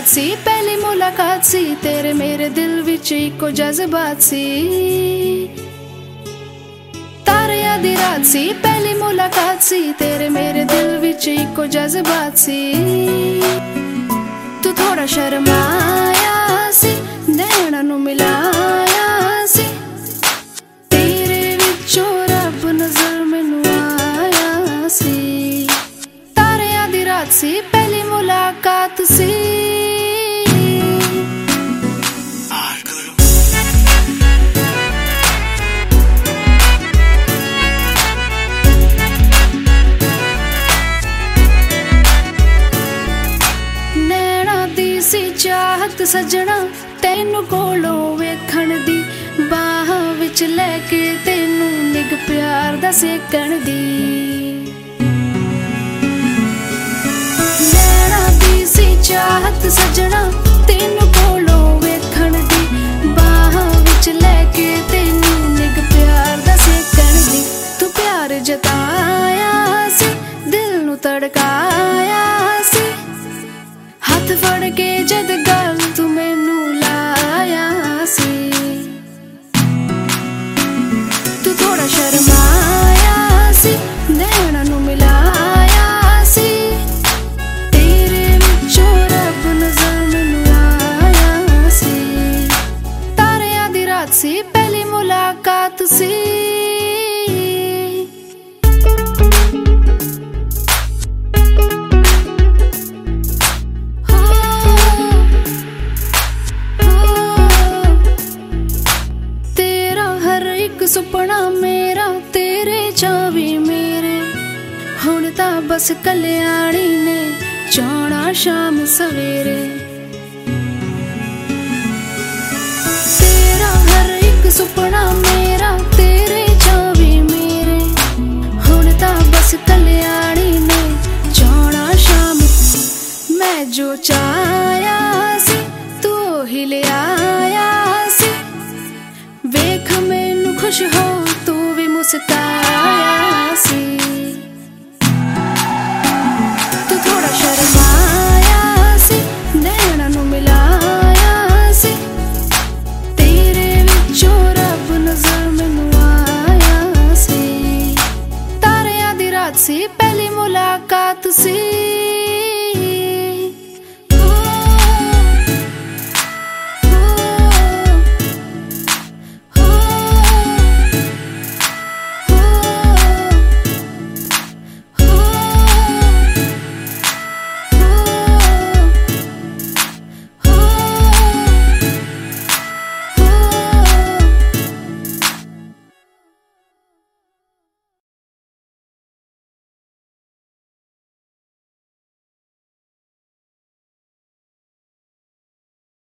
सी पहली मुलाकात सी, तेरे मेरे दिल विच इको जज्बात सी। तारियां दी रात सी पहली मुलाकात सी, तेरे मेरे दिल विच इको जज्बात सी। तू थोड़ा शर्माया सी, नैना नू मिलाया सी, तेरे विचों रब नजर मैनू आया सी। तारियां दी रात सी पहली मुलाकात सी। चाहत सजना तेनू कोलों वेखण दी, बाह विच लैके तेनू निग प्यार दा सेकण दी। नैना दी सी चाहत सजना तेनू कोलों वेखण दी, बाह विच लैके तेनू निग प्यार दा सेकण दी। तू प्यार जताया सी, दिल नू तड़काया सी, हाथ फड़ के जद गल तू मैनू लाया सी। तू थोड़ा शर्माया सी, नैना नू मिलाया सी, तेरे विचों रब नजर मैनू आया सी। तारियां दी रात सी पहली मुलाकात सी। सुपना मेरा तेरे चावी मेरे, हुण तां बस कल्याणी ने जाना शाम सवेरे। तेरा हर एक सुपना मेरा तेरे चावी मेरे, हुण तां बस कल्याणी ने जाना शाम। मैं जो चाह